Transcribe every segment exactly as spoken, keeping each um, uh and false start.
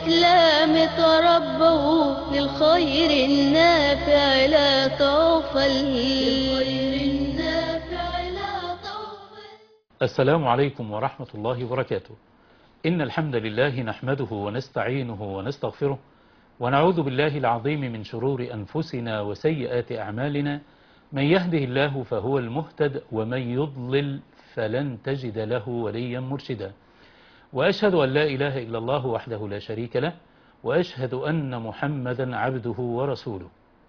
الإسلام تربوا للخير النافع لا تغفل. السلام عليكم ورحمة الله وبركاته. إن الحمد لله نحمده ونستعينه ونستغفره ونعوذ بالله العظيم من شرور أنفسنا وسيئات أعمالنا. من يهده الله فهو المهتد ومن يضلل فلن تجد له وليا مرشدا. وأشهد أن لا إله إلا الله وحده لا شريك له، وأشهد أن محمدا عبده ورسوله.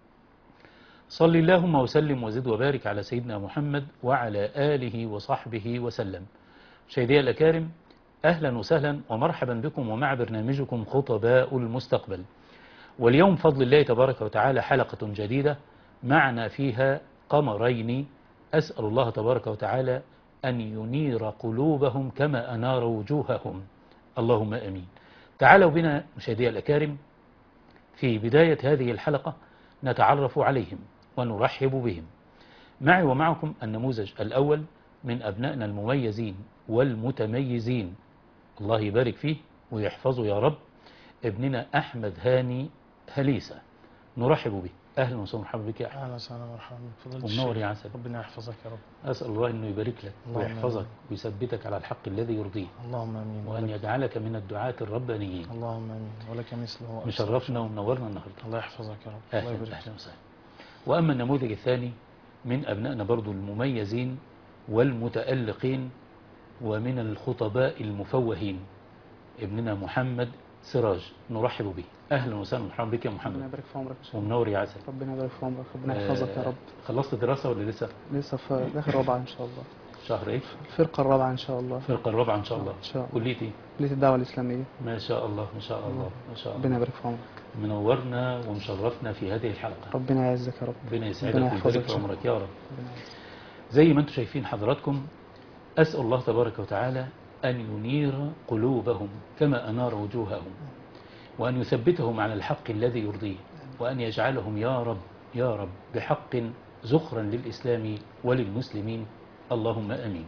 صل اللهم وسلم وزد وبارك على سيدنا محمد وعلى آله وصحبه وسلم. مشاهدي الأكارم، أهلا وسهلا ومرحبا بكم ومع برنامجكم خطباء المستقبل. واليوم فضل الله تبارك وتعالى حلقة جديدة معنا فيها قمرين، أسأل الله تبارك وتعالى أن ينير قلوبهم كما أنار وجوههم، اللهم أمين. تعالوا بنا مشاهدي الأكارم في بداية هذه الحلقة نتعرف عليهم ونرحب بهم. معي ومعكم النموذج الأول من أبنائنا المميزين والمتميزين، الله يبارك فيه ويحفظه يا رب، ابننا أحمد هاني هليسة، نرحب به. أهلا وسهلا مرحبا بك يا أحمد. أهلا وسهلا مرحبا بفضل ومنور يا عسل. ربنا يحفظك يا رب. أسأل الله أنه يبارك لك ويحفظك أمين. ويثبتك على الحق الذي يرضيه، اللهم امين. وأن يجعلك من الدعاة الربانيين. اللهم امين ولك مثله. مشرفنا ومنورنا النهارده. الله يحفظك يا رب. أهلا, الله يبارك أهلا وسهلا. وأما النموذج الثاني من أبنائنا برضو المميزين والمتألقين ومن الخطباء المفوهين، ابننا محمد سراج، نرحب به. أهلا وسهلا مرحبا بك يا محمد. ربنا يبارك في عمرك. ومنور يا عسل. ربنا يبارك في عمرك. ربنا يحفظك يا رب. خلصت دراسة ولا لسه؟ لسه في داخل رابعة إن شاء الله. شهر إيه؟ الفرقة الرابعة إن شاء الله. الفرقة الرابعة إن شاء الله. إن شاء الله. كلية إيه؟ كلية الدعوة الإسلامية. ما شاء الله ما شاء الله ما شاء الله. ربنا يبارك في عمرك. منورنا ومشرفنا في هذه الحلقة. ربنا يعزك يا رب. ربنا يسعدك ربنا ويبارك يحفظك في عمرك يا رب. ربنا يعزك. زي ما انتم شايفين حضراتكم، أسأل الله تبارك وتعالى أن ينير قلوبهم كما أنار وجوههم، وأن يثبتهم على الحق الذي يرضيه، وأن يجعلهم يا رب يا رب بحق زخرا للإسلام وللمسلمين، اللهم آمين.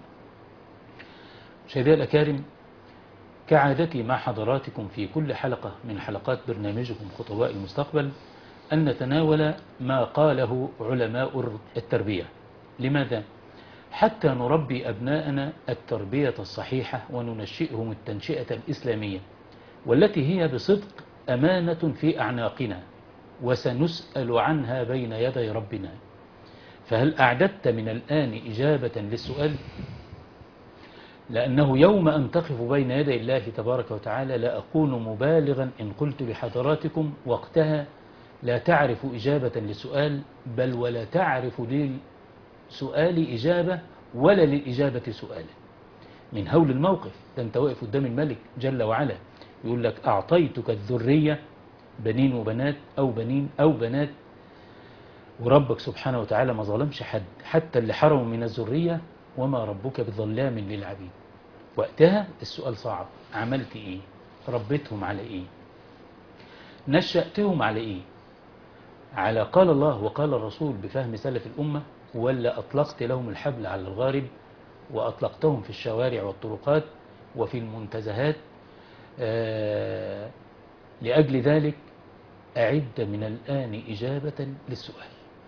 مشاهدي الأكارم، كعادتي مع حضراتكم في كل حلقة من حلقات برنامجكم خطباء المستقبل أن نتناول ما قاله علماء التربية. لماذا؟ حتى نربي أبناءنا التربية الصحيحة وننشئهم التنشئة الإسلامية، والتي هي بصدق أمانة في أعناقنا وسنسأل عنها بين يدي ربنا. فهل أعددت من الآن إجابة للسؤال؟ لأنه يوم أن تقف بين يدي الله تبارك وتعالى لا أكون مبالغا إن قلت لحضراتكم وقتها لا تعرف إجابة للسؤال، بل ولا تعرف للسؤال إجابة ولا للإجابة سؤال. من هول الموقف ده أنت واقف قدام الملك جل وعلا يقول لك أعطيتك الذرية، بنين وبنات أو بنين أو بنات، وربك سبحانه وتعالى ما ظلمش حد حتى اللي حرموا من الذرية، وما ربك بظلام للعبيد. وقتها السؤال صعب، عملت إيه؟ ربيتهم على إيه؟ نشأتهم على إيه؟ على قال الله وقال الرسول بفهم سلف الأمة، ولا أطلقت لهم الحبل على الغارب وأطلقتهم في الشوارع والطرقات وفي المنتزهات؟ آه لأجل ذلك أعد من الآن إجابة للسؤال.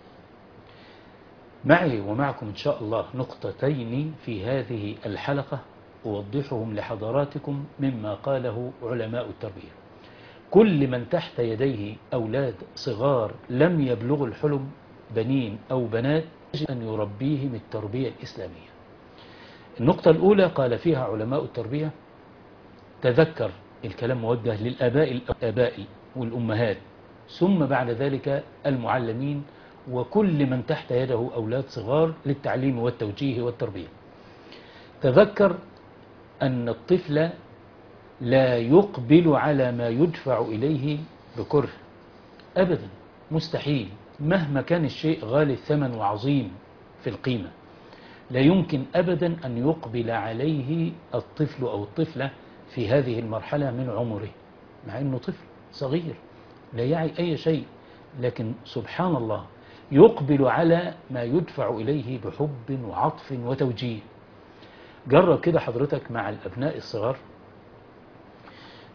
معي ومعكم إن شاء الله نقطتين في هذه الحلقة أوضحهم لحضراتكم مما قاله علماء التربية. كل من تحت يديه أولاد صغار لم يبلغوا الحلم، بنين أو بنات، يجب أن يربيهم التربية الإسلامية. النقطة الأولى قال فيها علماء التربية: تذكر، الكلام موجه للآباء الآباء والأمهات، ثم بعد ذلك المعلمين وكل من تحت يده أولاد صغار للتعليم والتوجيه والتربية. تذكر أن الطفل لا يقبل على ما يدفع إليه بكره أبدا، مستحيل، مهما كان الشيء غالي الثمن وعظيم في القيمة، لا يمكن أبدا أن يقبل عليه الطفل أو الطفلة في هذه المرحلة من عمره، مع أنه طفل صغير لا يعي أي شيء، لكن سبحان الله يقبل على ما يدفع إليه بحب وعطف وتوجيه. جرب كده حضرتك مع الأبناء الصغار،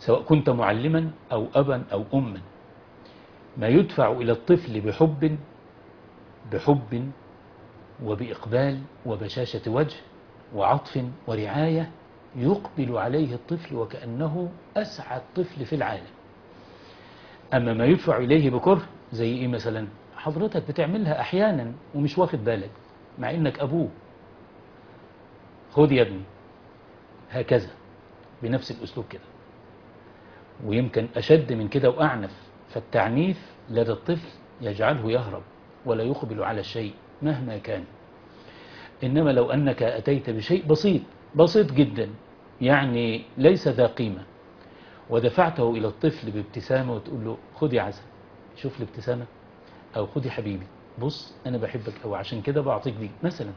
سواء كنت معلما أو أبا أو أما، ما يدفع إلى الطفل بحب بحب وبإقبال وبشاشة وجه وعطف ورعاية، يقبل عليه الطفل وكأنه أسعد طفل في العالم. أما ما يدفع إليه بكره، زي إيه مثلا؟ حضرتك بتعملها أحيانا ومش واخد بالك مع إنك أبوه. خد يا ابني هكذا، بنفس الأسلوب كده، ويمكن أشد من كده وأعنف. فالتعنيف لدى الطفل يجعله يهرب ولا يقبل على الشيء مهما كان. إنما لو أنك أتيت بشيء بسيط بسيط جدا، يعني ليس ذا قيمة، ودفعته إلى الطفل بابتسامة وتقول له خد يا عسل، شوف الابتسامة، أو خد يا حبيبي بص أنا بحبك أو عشان كده بعطيك دي مثلا،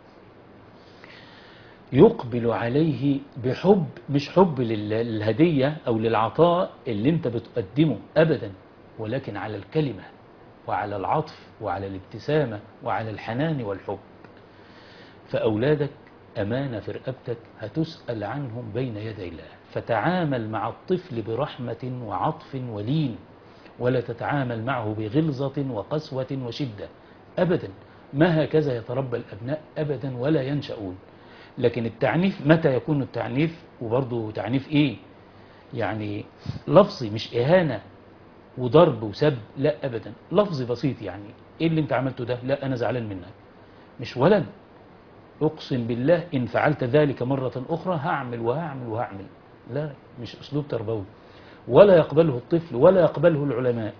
يقبل عليه بحب، مش حب للهدية أو للعطاء اللي أنت بتقدمه أبدا، ولكن على الكلمة وعلى العطف وعلى الابتسامة وعلى الحنان والحب. فأولادك أمانة في رقبتك هتسأل عنهم بين يدي الله، فتعامل مع الطفل برحمة وعطف ولين، ولا تتعامل معه بغلظة وقسوة وشدة أبدا. ما هكذا يتربى الأبناء أبدا ولا ينشأون. لكن التعنيف متى يكون التعنيف؟ وبرضه تعنيف إيه؟ يعني لفظي مش إهانة وضرب وسب، لا أبدا، لفظي بسيط. يعني إيه اللي أنت عملته ده؟ لا أنا زعلان منك. مش ولد أقسم بالله إن فعلت ذلك مرة أخرى هعمل وهعمل وهعمل. لا، مش أسلوب تربوي، ولا يقبله الطفل ولا يقبله العلماء.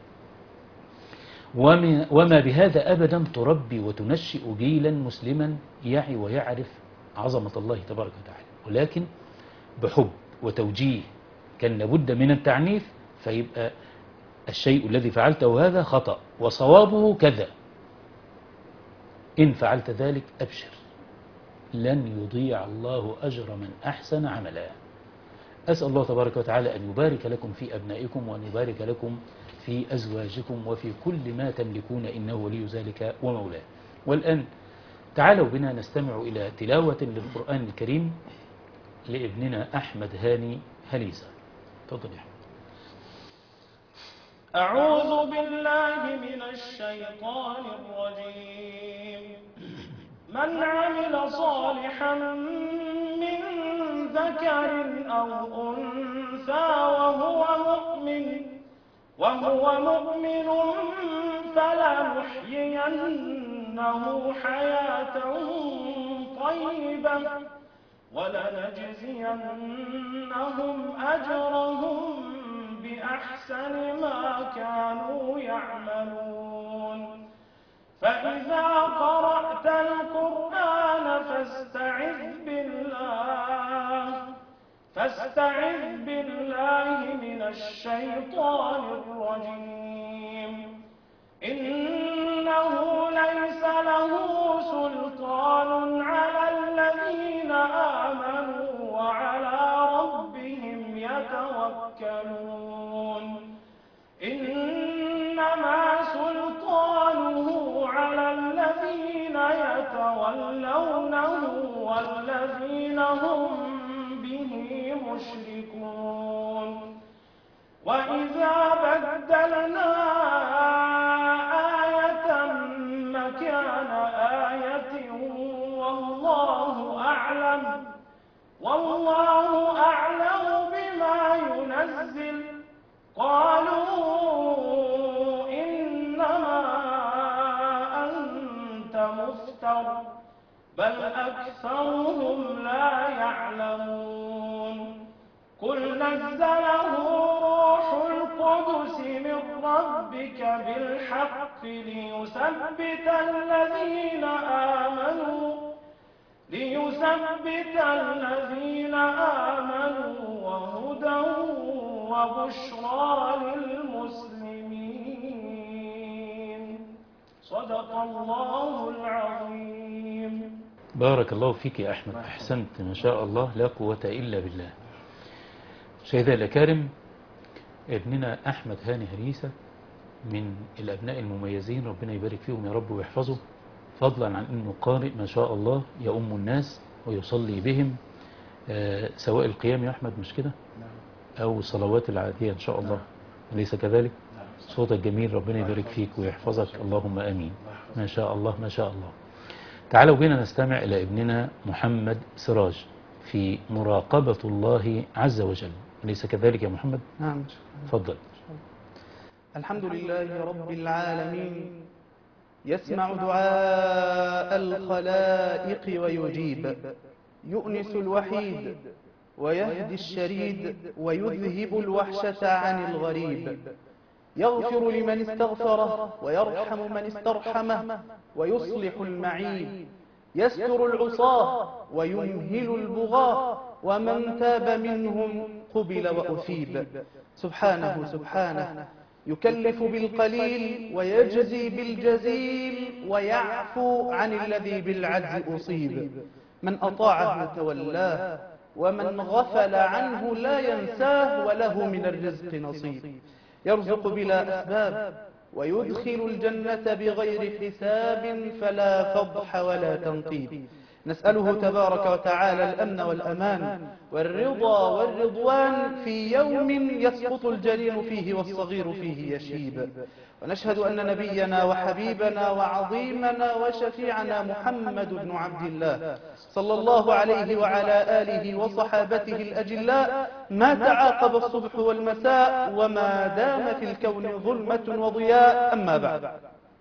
وما بهذا أبدا تربي وتنشئ جيلا مسلما يعي ويعرف عظمة الله تبارك وتعالى، ولكن بحب وتوجيه. كان لابد من التعنيف، فيبقى الشيء الذي فعلته هذا خطأ وصوابه كذا، إن فعلت ذلك أبشر، لن يضيع الله أجر من أحسن عملا. أسأل الله تبارك وتعالى أن يبارك لكم في أبنائكم، وأن يبارك لكم في أزواجكم وفي كل ما تملكون، إنه ولي ذلك ومولاه. والآن تعالوا بنا نستمع إلى تلاوة للقرآن الكريم لابننا أحمد هاني هليسة. تفضل يا أحمد. أعوذ بالله من الشيطان الرجيم. من عمل صالحا من ذكر أو أنثى وهو مؤمن وهو مؤمن فلنحيينه حياة طيبة ولنجزينهم أجرهم بأحسن ما كانوا يعملون. فإذا قرأت القرآن فاستعذ بالله فاستعذ بالله من الشيطان الرجيم. إنه ليس له سلطان على الذين آمنوا وعلى ربهم يتوكلون. إنما سلطانه على الذين يتولونه والذين هم به مشركون. وإذا بدلنا آية مكان آية والله أعلم والله أعلم بما ينزل قالوا إنما أنت مفتر بل أكثرهم لا يعلمون. قل نزله روح القدس من ربك بالحق ليثبت الذين آمنوا ليثبت الذين آمنوا وهدى وبشرى للمسلمين. صدق الله العظيم. بارك الله فيك يا أحمد، أحسنت ما شاء الله، لا قوة إلا بالله. سيدي الأكارم، ابننا أحمد هاني هريسة من الأبناء المميزين، ربنا يبارك فيهم يا رب ويحفظه، فضلا عن أنه قارئ ما شاء الله يؤم الناس ويصلي بهم، آه سواء القيام يا أحمد، مش كده؟ أو صلوات العادية إن شاء الله، أليس كذلك؟ صوتك جميل، ربنا يبارك فيك ويحفظك، اللهم آمين. ما شاء الله ما شاء الله. تعالوا بينا نستمع إلى ابننا محمد سراج في مراقبة الله عز وجل، أليس كذلك يا محمد؟ نعم. تفضل. الحمد لله رب العالمين، يسمع دعاء الخلائق ويجيب، يؤنس الوحيد ويهدي الشريد ويذهب الوحشة عن الغريب، يغفر لمن استغفره ويرحم من استرحمه ويصلح المعيب، يستر العصاة ويمهل البغاة، ومن تاب منهم قبل وأثيب. سبحانه سبحانه يكلف بالقليل ويجزي بالجزيل، ويعفو عن الذي بالعجز أصيب. من أطاعه تولاه، ومن غفل عنه لا ينساه، وله من الرزق نصيب. يرزق بلا أسباب ويدخل الجنة بغير حساب، فلا فضح ولا تنقيب. نسأله تبارك وتعالى الأمن والأمان والرضا والرضوان في يوم يسقط الجليل فيه والصغير فيه يشيب. ونشهد أن نبينا وحبيبنا وعظيمنا وشفيعنا محمد بن عبد الله صلى الله عليه وعلى آله وصحابته الأجلاء ما تعاقب الصبح والمساء، وما دام في الكون ظلمة وضياء. أما بعد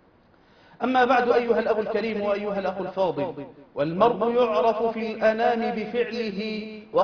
أما بعد أيها الأخ الكريم وأيها الأخ الفاضل، والمرء يعرف في الأنام بفعله،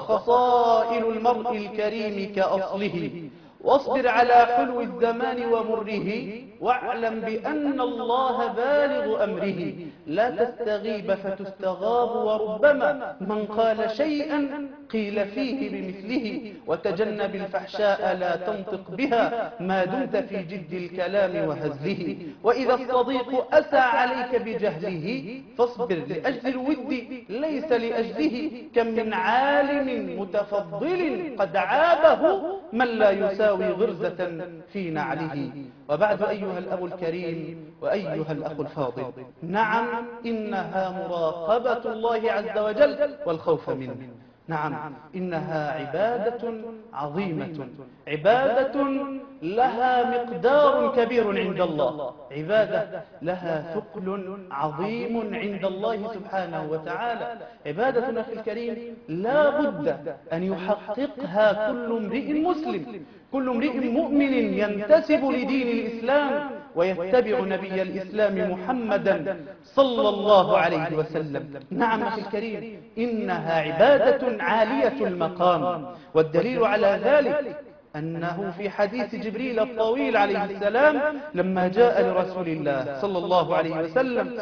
وخصائل المرء الكريم كأصله. واصبر على حلو الزمان ومره، واعلم بأن الله بالغ أمره. لا تستغيب فتستغاب، وربما من قال شيئا قيل فيه بمثله. وتجنب الفحشاء لا تنطق بها، ما دمت في جد الكلام وهزله. وإذا الصديق أسى عليك بجهله، فاصبر لأجل الود ليس لأجله. كم من عالم متفضل قد عابه من لا يساوي غرزة في نعله. وبعد أيها الأب الكريم وأيها الأخ الفاضل، نعم إنها مراقبة الله عز وجل والخوف منه. نعم إنها عبادة عظيمة، عبادة لها مقدار كبير عند الله، عبادة لها ثقل عظيم عند الله سبحانه وتعالى. عبادة أخي الكريم لا بد أن يحققها كل امرئ مسلم، كل امرئ مؤمن ينتسب لدين الإسلام ويتبع نبي الإسلام محمدا صلى الله عليه وسلم. نعم أخي الكريم إنها عبادة عالية المقام، والدليل على ذلك أنه في حديث جبريل الطويل عليه السلام لما جاء لرسول الله صلى الله عليه وسلم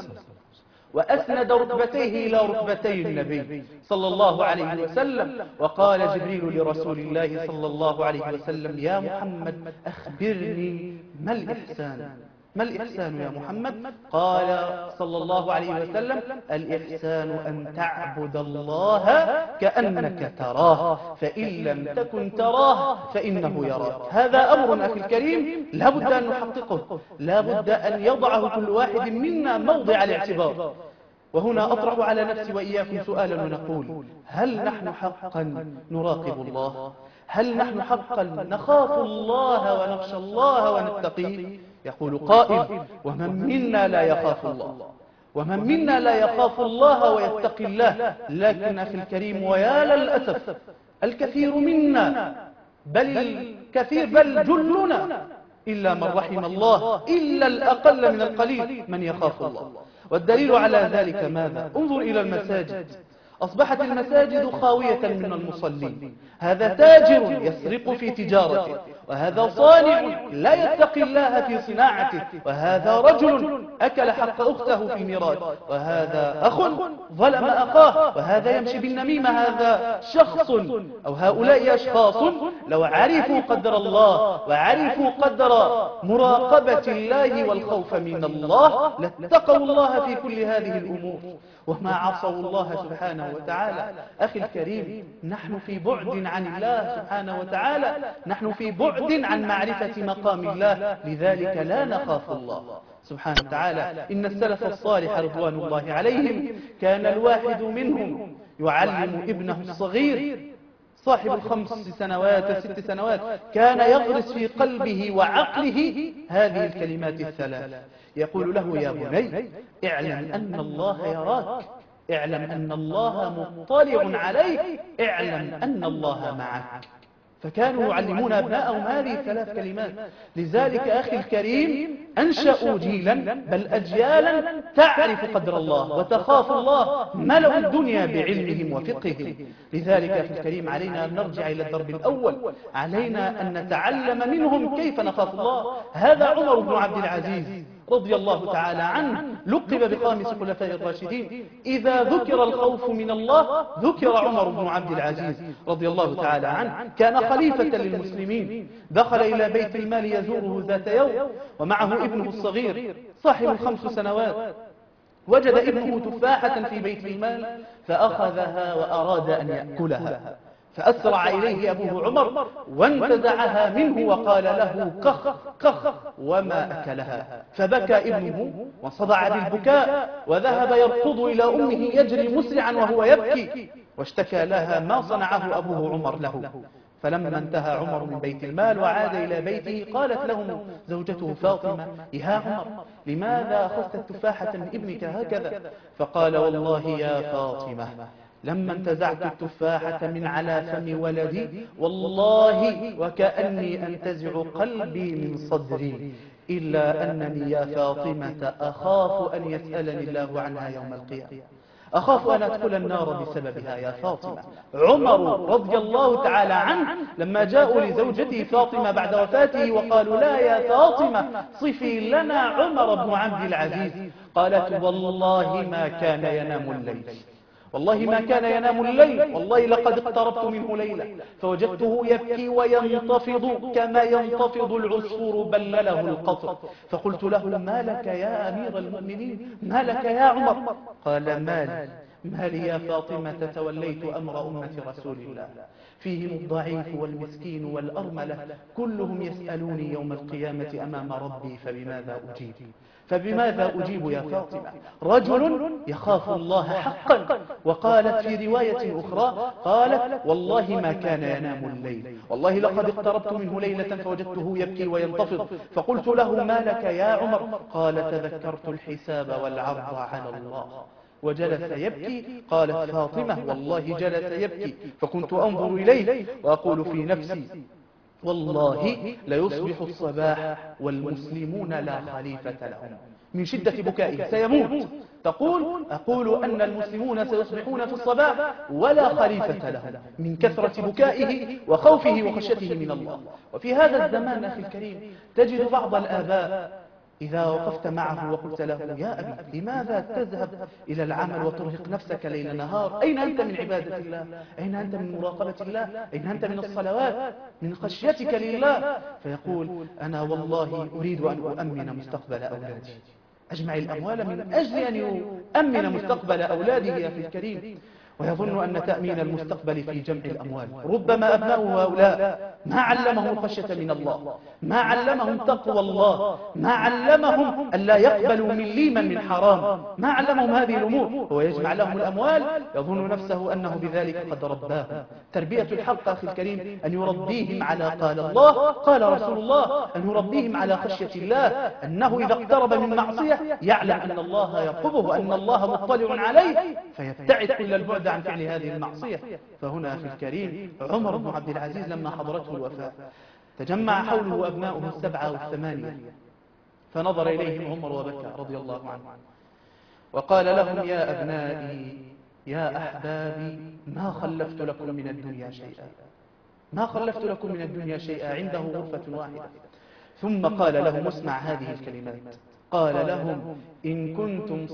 وأسند ركبتيه إلى ركبتي النبي صلى الله عليه وسلم، وقال جبريل لرسول الله صلى الله عليه وسلم: يا محمد أخبرني ما الإحسان؟ ما الإحسان يا محمد؟ قال صلى الله عليه وسلم: الإحسان أن تعبد الله كأنك تراه، فإن لم تكن تراه فإنه يراك. هذا أمر أخي الكريم لا بد أن نحققه، لا بد أن يضعه كل واحد منا موضع الاعتبار. وهنا أطرح على نفسي وإياكم سؤالا ونقول: هل نحن حقا نراقب الله؟ هل نحن حقا نخاف الله ونخشى الله ونتقيه؟ يقول قائل: ومن منا لا يخاف الله؟ ومن منا لا يخاف الله ويتقي الله؟ لكن أخي الكريم ويا للأسف الكثير منا، بل الكثير بل جلنا إلا من رحم الله، إلا الأقل من القليل من يخاف الله. والدليل على ذلك ماذا؟ انظر إلى المساجد، أصبحت المساجد خاوية من المصلين. هذا تاجر يسرق في تجارته، وهذا صانع لا يتقي الله في صناعته، وهذا رجل أكل حق أخته في ميراث، وهذا أخ ظلم أخاه، وهذا يمشي بالنميمة. هذا شخص أو هؤلاء أشخاص لو عرفوا قدر الله وعرفوا قدر مراقبة الله والخوف من الله لاتقوا الله في كل هذه الأمور وما عصوا الله سبحانه وتعالى. أخي الكريم، نحن في بعد عن الله سبحانه وتعالى، نحن في بعد عن معرفة مقام الله، لذلك لا نخاف الله سبحانه وتعالى. إن السلف الصالح رضوان الله عليهم كان الواحد منهم يعلم ابنه الصغير صاحب الخمس سنوات الست سنوات كان يغرس في قلبه وعقله هذه الكلمات الثلاث، يقول له يا بني اعلم أن الله يراك، اعلم أن الله مطلع عليك، اعلم أن الله معك. فكانوا يعلمون أبنائهم هذه الثلاث كلمات. لذلك أخي الكريم أنشأوا جيلا بل أجيالا تعرف قدر الله وتخاف الله، ملأوا الدنيا بعلمهم وفقههم. لذلك أخي الكريم علينا أن نرجع إلى الدرب الأول، علينا أن نتعلم منهم كيف نخاف الله. هذا عمر بن عبد العزيز رضي الله تعالى عنه، لقب بخامس خلفاء الراشدين. إذا ذكر الخوف من الله ذكر عمر بن عبد العزيز رضي الله تعالى عنه. كان خليفة للمسلمين، دخل إلى بيت المال يزوره ذات يوم ومعه ابنه الصغير صاحب الخمس سنوات. وجد ابنه تفاحة في بيت المال فأخذها وأراد أن يأكلها، فأسرع إليه أبوه عمر وانتزعها منه وقال له كخ كخ وما أكلها. فبكى ابنه وصدع بالبكاء وذهب يركض إلى أمه يجري مسرعا وهو يبكي، واشتكى لها ما صنعه أبوه عمر له. فلما انتهى عمر من بيت المال وعاد إلى بيته قالت له زوجته فاطمة يا عمر لماذا أخذت التفاحة من ابنك هكذا؟ فقال والله يا فاطمة لما انتزعت التفاحة من على فم ولدي والله وكأني أنتزع قلبي من صدري، إلا أنني يا فاطمة أخاف أن يسألني الله عنها يوم القيامة، أخاف أن أدخل النار بسببها يا فاطمة. عمر رضي الله تعالى عنه لما جاءوا لزوجته فاطمة بعد وفاته وقالوا لا يا فاطمة صفي لنا عمر بن عبد العزيز، قالت والله ما كان ينام الليل، والله ما كان ينام الليل، والله لقد اقتربت منه ليلة فوجدته يبكي وينتفض كما ينتفض العصفور بلله القطر، فقلت له ما لك يا أمير المؤمنين، ما لك يا عمر؟ قال مالي مالي يا فاطمة توليت أمر أمة رسول الله، فيهم الضعيف والمسكين والأرملة كلهم يسألوني يوم القيامة أمام ربي فبماذا أجيب؟ فبماذا أجيب يا فاطمة؟ رجل يخاف الله حقا. وقالت في رواية أخرى قالت والله ما كان ينام الليل، والله لقد اقتربت منه ليلة فوجدته يبكي وينتفض، فقلت له ما لك يا عمر؟ قال تذكرت الحساب والعرض على الله وجلس يبكي. قالت فاطمة والله جلس يبكي فكنت أنظر إليه وأقول في نفسي والله ليصبح الصباح والمسلمون لا خليفة لهم، من شدة بكائه سيموت. تقول أقول أن المسلمون سيصبحون في الصباح ولا خليفة لهم من كثرة بكائه وخوفه وخشيته من الله. وفي هذا الزمان أخي الكريم تجد بعض الآباء إذا وقفت معه وقلت له يا أبي لماذا تذهب إلى العمل وترهق نفسك ليل نهار؟ أين أنت من عبادة الله؟ أين أنت من مراقبة الله؟ أين أنت من الصلوات؟ من خشيتك لله؟ فيقول أنا والله أريد أن أؤمن مستقبل أولادي، أجمع الأموال من أجل أن يؤمن مستقبل أولاده يا أخي الكريم. ويظن أن تأمين المستقبل في جمع الأموال. ربما أبناؤه هؤلاء ما علمهم الخشية من الله، ما علمهم تقوى الله، ما علمهم أن لا يقبلوا مليما من حرام، ما علمهم هذه الأمور. هو يجمع لهم الأموال يظن نفسه أنه بذلك قد رباهم. تربية الحق أخي الكريم أن يربيهم على قال الله قال رسول الله، أن يربيهم على خشية الله، أنه إذا اقترب من معصية يعلم أن الله يرقبه، أن الله مطلع عليه فيبتعد كل البعد عن فعل هذه المعصية. فهنا أخي الكريم عمر بن عبد العزيز لما حضرته الوفاة تجمع حوله أبناؤه السبعة والثمانية، فنظر إليهم عمر وبكى رضي الله عنه وقال لهم يا أبنائي يا أحبابي ما خلفت لكم من الدنيا شيئا، ما خلفت لكم من الدنيا شيئا. عنده غرفة واحدة. ثم قال لهم اسمع هذه الكلمات، قال لهم إن كنتم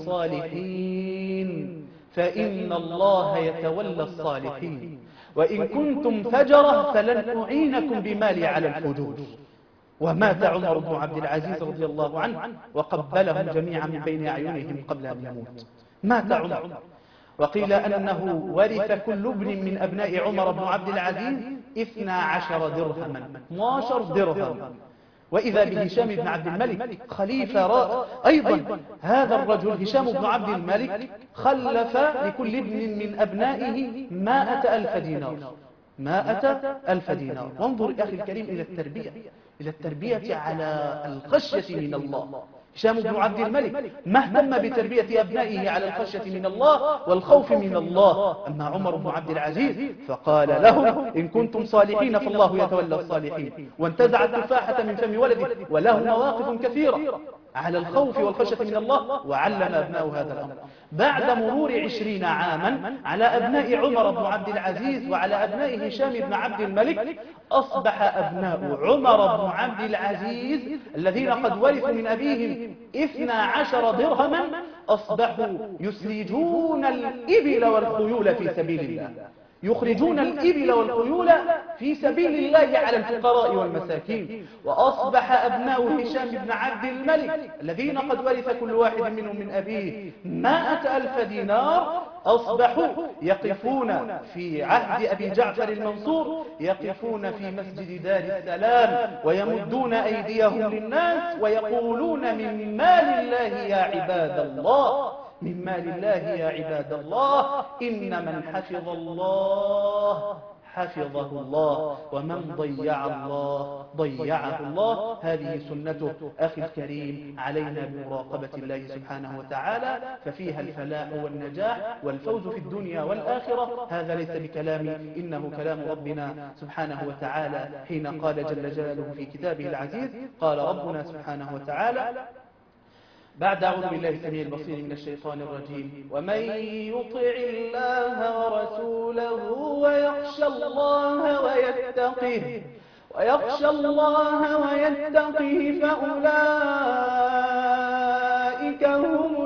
صالحين فإن الله يتولى الصالحين، وإن كنتم فجرة فلن أعينكم بمالي على الفجور. ومات عمر بن عبد العزيز رضي الله عنه وقبلهم جميعا من بين أعينهم قبل أن يموت. مات عمر. وقيل أنه ورث كل ابن من أبناء عمر بن عبد العزيز اثنا عشر درهما، اثنا عشر درهم. وإذا بهشام بن عبد الملك خليفة أيضا. هذا الرجل هشام بن عبد الملك خلف لكل ابن من أبنائه مائة ألف دينار، مائة ألف دينار. وانظر أخي الكريم إلى التربية، إلى التربية على الخشية من الله. هشام بن عبد الملك ما اهتم بتربية أبنائه على الخشية من الله والخوف من الله. أما عمر بن عبد العزيز فقال لهم إن كنتم صالحين فالله يتولى الصالحين، وانتزع التفاحة من فم ولده. وله مواقف كثيرة على الخوف والخشية من الله، وعلم أبناءه هذا الأمر. بعد مرور عشرين عاما على أبناء عمر بن عبد العزيز وعلى أبناء هشام بن عبد الملك، أصبح أبناء عمر بن عبد العزيز الذين قد ورثوا من أبيهم اثنا عشر درهما أصبحوا يسرجون الإبل والخيول في سبيل الله، يخرجون الإبل والخيول في سبيل الله على الفقراء والمساكين. وأصبح أبناء هشام بن عبد الملك الذين قد ورث كل واحد منهم من أبيه مائة ألف دينار، أصبحوا يقفون في عهد أبي جعفر المنصور، يقفون في مسجد دار السلام ويمدون أيديهم للناس ويقولون من مال الله يا عباد الله، من مال الله يا عباد الله، إن من حفظ الله حفظه الله، ومن ضيع الله ضيعه الله. هذه سنته أخي الكريم، علينا بمراقبة الله سبحانه وتعالى، ففيها الفلاح والنجاح والفوز في الدنيا والآخرة. هذا ليس بكلامي، إنه كلام ربنا سبحانه وتعالى حين قال جل جلاله في كتابه العزيز، قال ربنا سبحانه وتعالى بعد أعوذ بالله السميع البصير من الشيطان الرجيم: ومن يطع الله ورسوله ويخشى الله ويتقه ويخشى الله ويتقه فأولئك هم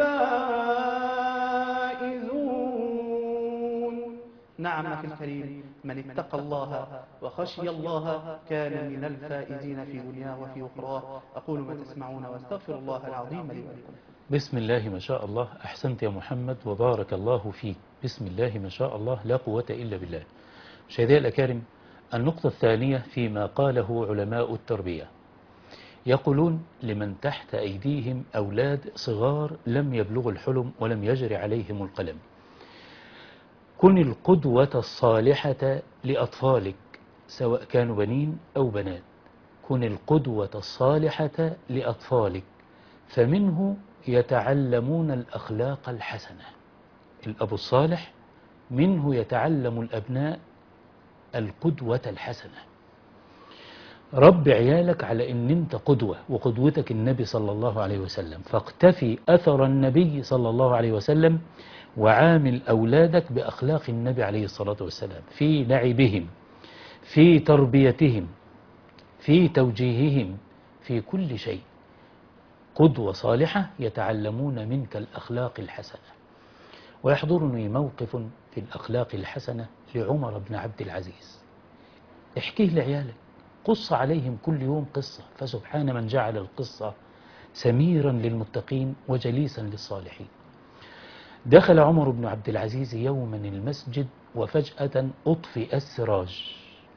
الفائزون. نعم أخي الكريم، من اتقى الله وخشي الله كان من الفائزين في دنياه وفي أخراه. أقول ما تسمعون وأستغفر الله العظيم لي ولكم. بسم الله ما شاء الله. أحسنت يا محمد وبارك الله فيك. بسم الله ما شاء الله، لا قوة إلا بالله. مشاهدي الأكارم، النقطة الثانية فيما قاله علماء التربية، يقولون لمن تحت أيديهم أولاد صغار لم يبلغوا الحلم ولم يجري عليهم القلم: كن القدوة الصالحة لأطفالك سواء كانوا بنين أو بنات. كن القدوة الصالحة لأطفالك فمنه يتعلمون الأخلاق الحسنة. الأب الصالح منه يتعلم الأبناء القدوة الحسنة. رب عيالك على أن أنت قدوة، وقدوتك النبي صلى الله عليه وسلم، فاقتفي أثر النبي صلى الله عليه وسلم، وعامل أولادك بأخلاق النبي عليه الصلاة والسلام في لعبهم، في تربيتهم، في توجيههم، في كل شيء. قدوة صالحة يتعلمون منك الأخلاق الحسنة. ويحضرني موقف في الأخلاق الحسنة لعمر بن عبد العزيز، احكيه لعيالك، قص عليهم كل يوم قصة، فسبحان من جعل القصة سميرا للمتقين وجليسا للصالحين. دخل عمر بن عبد العزيز يوما المسجد وفجأة أطفئ السراج،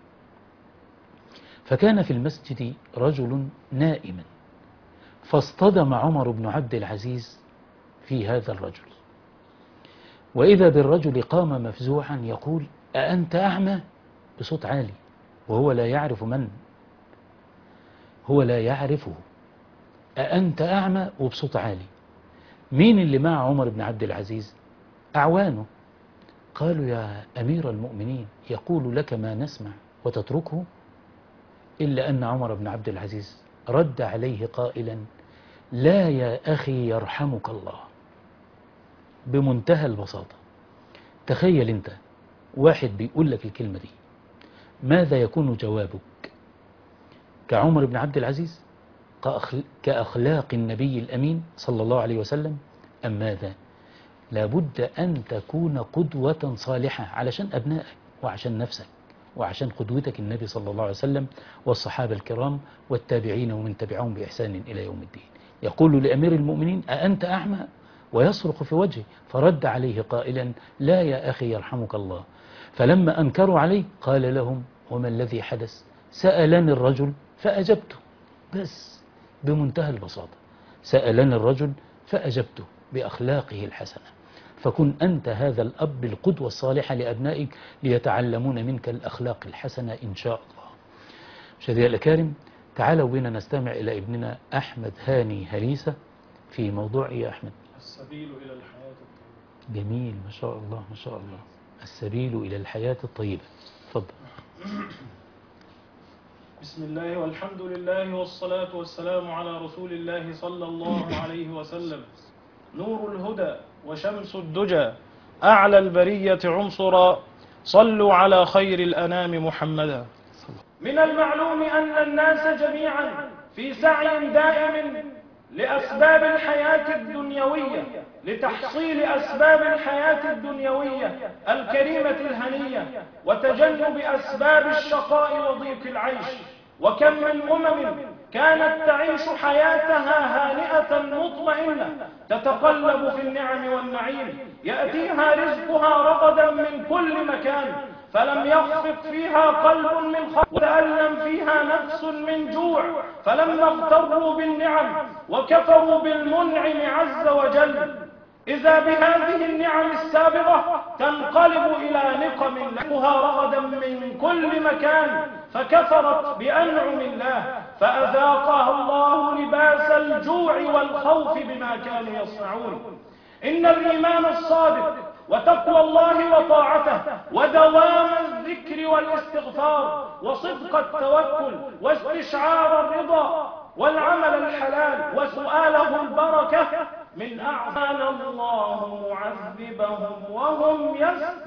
فكان في المسجد رجل نائما، فاصطدم عمر بن عبد العزيز في هذا الرجل، وإذا بالرجل قام مفزوعا يقول: أأنت أعمى؟ بصوت عالي، وهو لا يعرف من هو، لا يعرفه. أأنت أعمى؟ وبصوت عالي. مين اللي مع عمر بن عبد العزيز؟ أعوانه. قالوا: يا أمير المؤمنين، يقول لك ما نسمع وتتركه؟ إلا أن عمر بن عبد العزيز رد عليه قائلا: لا يا أخي يرحمك الله. بمنتهى البساطة. تخيل أنت واحد بيقول لك الكلمة دي، ماذا يكون جوابك؟ كعمر بن عبد العزيز؟ كأخلاق النبي الأمين صلى الله عليه وسلم؟ أم ماذا؟ لابد أن تكون قدوة صالحة علشان أبنائك وعشان نفسك وعشان قدوتك النبي صلى الله عليه وسلم والصحابة الكرام والتابعين ومن تبعهم بإحسان إلى يوم الدين. يقول لأمير المؤمنين: أأنت أعمى؟ ويصرخ في وجهه، فرد عليه قائلا: لا يا أخي يرحمك الله. فلما أنكروا عليه قال لهم: وما الذي حدث؟ سألني الرجل فأجبته. بس بمنتهى البساطة، سألني الرجل فأجبته بأخلاقه الحسنة. فكن أنت هذا الأب القدوة الصالحة لأبنائك ليتعلمون منك الأخلاق الحسنة إن شاء الله. مشاهدينا الأكارم، تعالوا بنا نستمع إلى ابننا أحمد هاني هريسة في موضوع إيه يا أحمد؟ السبيل إلى الحياة الطيبة. جميل، ما شاء الله ما شاء الله. السبيل إلى الحياة الطيبة. تفضل. بسم الله والحمد لله والصلاة والسلام على رسول الله صلى الله عليه وسلم. نور الهدى وشمس الدجى أعلى البرية عنصرا، صلوا على خير الأنام محمدا. من المعلوم أن الناس جميعا في سعي دائم لأسباب الحياة الدنيوية، لتحصيل أسباب الحياة الدنيوية الكريمة الهنية، وتجنب أسباب الشقاء وضيق العيش. وكم من أمم كانت تعيش حياتها هانئة مطمئنة، تتقلب في النعم والنعيم، يأتيها رزقها رغدا من كل مكان، فلم يخفق فيها قلب من خوف، وتألم فيها نفس من جوع، فلما اغتروا بالنعم وكفروا بالمنعم عز وجل، إذا بهذه النعم السابقة تنقلب إلى نقم لها رغدا من كل مكان، فكفرت بأنعم الله فأذاقها الله لباس الجوع والخوف بما كانوا يصنعون. إن الإيمان الصادق وتقوى الله وطاعته ودوام الذكر والاستغفار وصدق التوكل واستشعار الرضا والعمل الحلال وسؤاله البركة من أعظم الله معذبهم وهم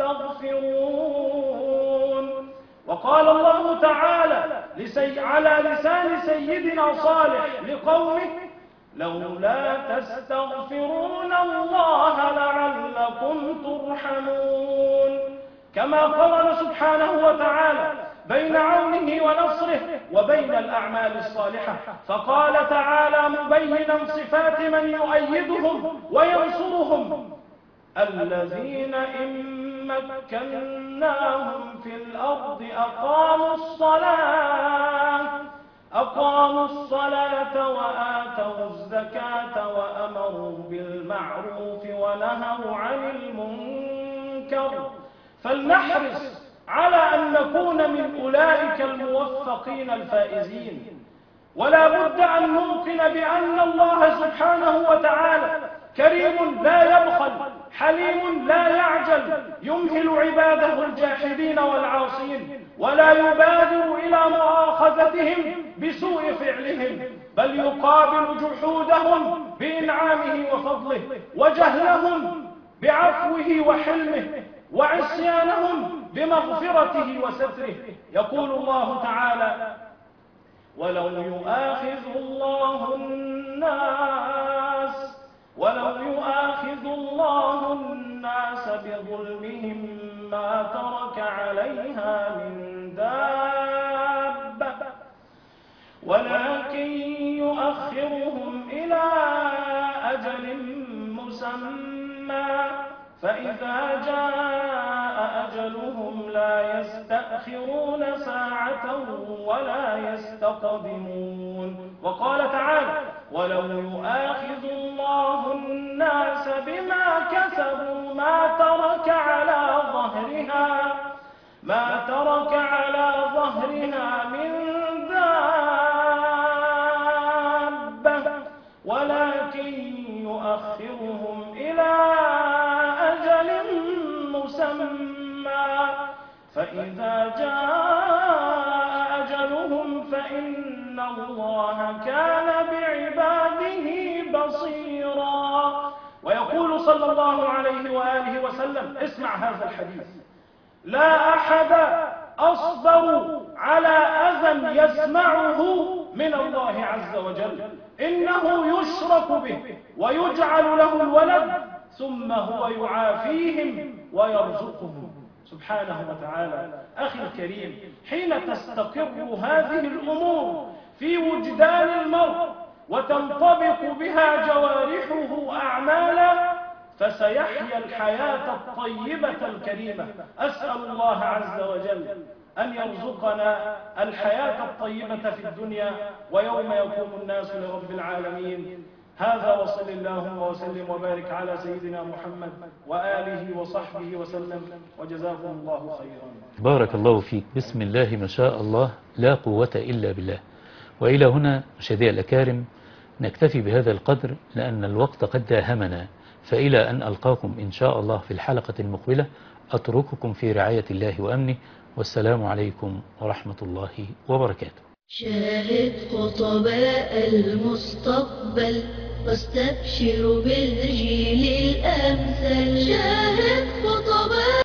يستغفرون. وقال الله تعالى لسي على لسان سيدنا صالح لقومه: لولا تستغفرون الله لعلكم ترحمون. كما قرن سبحانه وتعالى بين عونه ونصره وبين الأعمال الصالحة، فقال تعالى مبينا صفات من يؤيدهم وينصرهم: الذين إن مكناهم في الأرض أقاموا الصلاة أقاموا الصلاة وآتوا الزكاة وأمروا بالمعروف ونهوا عن المنكر. فلنحرص على أن نكون من أولئك الموفقين الفائزين. ولا بد أن نوقن بأن الله سبحانه وتعالى كريم لا يبخل، حليم لا يعجل، يمهل عباده الجاحدين والعاصين، ولا يبادر إلى مؤاخذتهم بسوء فعلهم، بل يقابل جحودهم بإنعامه وفضله، وجهلهم بعفوه وحلمه، وعصيانهم بمغفرته وستره. يقول الله تعالى: ولو يؤاخذ الله الناس ولو يؤاخذ الله الناس بظلمهم ما ترك عليها من دابة ولكن يؤخرهم إلى أجل مسمى، فإذا جاء أجلهم لا يستأخرون ساعة ولا يستقدمون. وقال تعالى: ولو يؤاخذ الله الناس بما كسبوا ما ترك على ظهرها ما ترك على ظهرها من دابة ولكن يؤخرهم إلى أجل مسمى، فإذا جاء أجلهم فإن الله كان بعباده بصيرا. ويقول صلى الله عليه وآله وسلم: اسمع هذا الحديث: لا أحد أصبر على أذى يسمعه من الله عز وجل، إنه يشرك به ويجعل له الولد ثم هو يعافيهم ويرزقهم سبحانه وتعالى. أخي الكريم، حين تستقر هذه الأمور في وجدان المرء وتنطبق بها جوارحه أعمالا فسيحيا الحياة الطيبة الكريمة. أسأل الله عز وجل أن يرزقنا الحياة الطيبة في الدنيا ويوم يقوم الناس لرب العالمين. هذا وصل اللهم وسلم وبارك على سيدنا محمد وآله وصحبه وسلم، وجزاكم الله خيرا. بارك الله فيك. بسم الله ما شاء الله لا قوة إلا بالله. وإلى هنا مشاهدي الأكارم نكتفي بهذا القدر لأن الوقت قد داهمنا، فإلى أن ألقاكم إن شاء الله في الحلقة المقبلة أترككم في رعاية الله وأمنه، والسلام عليكم ورحمة الله وبركاته. شاهد خطباء المستقبل واستبشر بالجيل الأمثل. شاهد خطباء